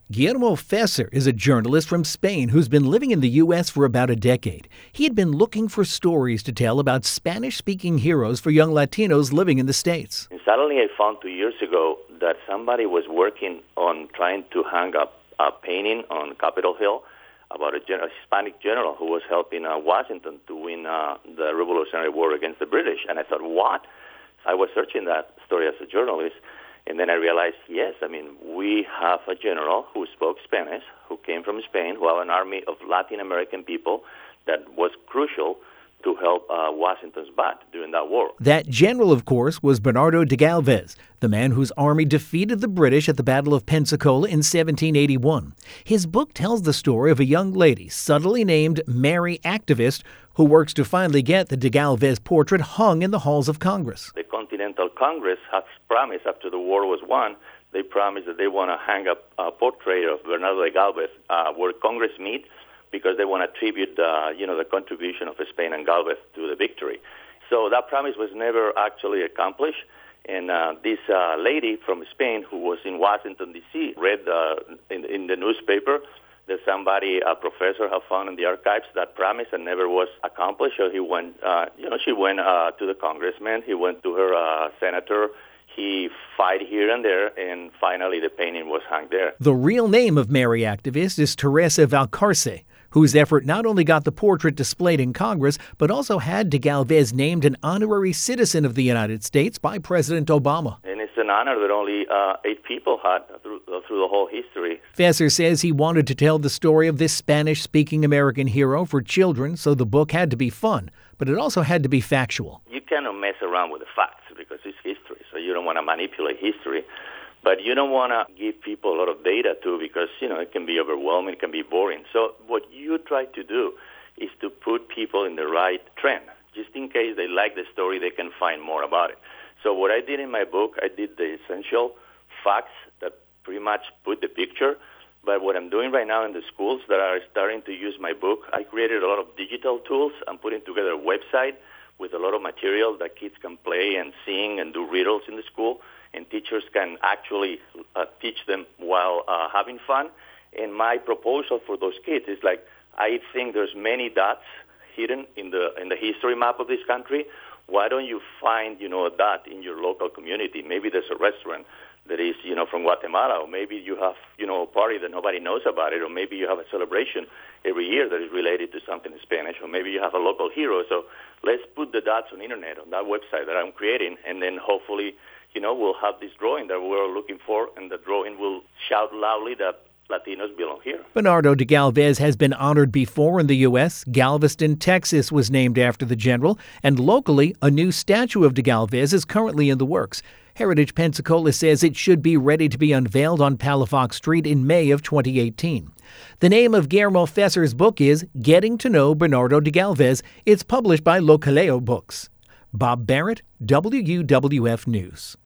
Guillermo Fesser is a journalist from Spain who's been living in the U.S. for about a decade. He had been looking for stories to tell about Spanish-speaking heroes for young Latinos living in the States. And suddenly I found 2 years ago that somebody was working on trying to hang up a painting on Capitol Hill about a Hispanic general who was helping Washington to win the Revolutionary War against the British. And I thought, what? I was searching that story as a journalist. And then I realized, yes, we have a general who spoke Spanish, who came from Spain, who had an army of Latin American people that was crucial to help Washington's butt during that war. That general, of course, was Bernardo de Galvez, the man whose army defeated the British at the Battle of Pensacola in 1781. His book tells the story of a young lady, subtly named Mary Activist, who works to finally get the de Galvez portrait hung in the halls of Congress. The Continental Congress has promised, after the war was won, they promised that they want to hang up a portrait of Bernardo de Galvez where Congress meets, because they want to tribute the contribution of Spain and Galvez to the victory. So that promise was never actually accomplished. And this lady from Spain who was in Washington, D.C., read in the newspaper that a professor had found in the archives that promise and never was accomplished. So he went, she went to the congressman, he went to her senator, he fought here and there, and finally the painting was hung there. The real name of Mary Activist is Teresa Valcarce, whose effort not only got the portrait displayed in Congress, but also had de Galvez named an honorary citizen of the United States by President Obama. And it's an honor that only 8 people had through the whole history. Fesser says he wanted to tell the story of this Spanish-speaking American hero for children, so the book had to be fun, but it also had to be factual. You cannot mess around with the facts because it's history, so you don't want to manipulate history. But you don't want to give people a lot of data, too, because, it can be overwhelming, it can be boring. So what you try to do is to put people in the right trend. Just in case they like the story, they can find more about it. So what I did in my book, I did the essential facts that pretty much put the picture. But what I'm doing right now in the schools that are starting to use my book, I created a lot of digital tools. I'm putting together a website with a lot of material that kids can play and sing and do riddles in the school. And teachers can actually teach them while having fun. And my proposal for those kids is I think there's many dots hidden in the history map of this country. Why don't you find, a dot in your local community? Maybe there's a restaurant that is, from Guatemala, or maybe you have, a party that nobody knows about it, or maybe you have a celebration every year that is related to something in Spanish, or maybe you have a local hero. So let's put the dots on the internet, on that website that I'm creating, and then hopefully we'll have this drawing that we're looking for, and the drawing will shout loudly that Latinos belong here. Bernardo de Galvez has been honored before in the U.S. Galveston, Texas was named after the general, and locally, a new statue of de Galvez is currently in the works. Heritage Pensacola says it should be ready to be unveiled on Palafox Street in May of 2018. The name of Guillermo Fesser's book is Getting to Know Bernardo de Galvez. It's published by Localeo Books. Bob Barrett, WUWF News.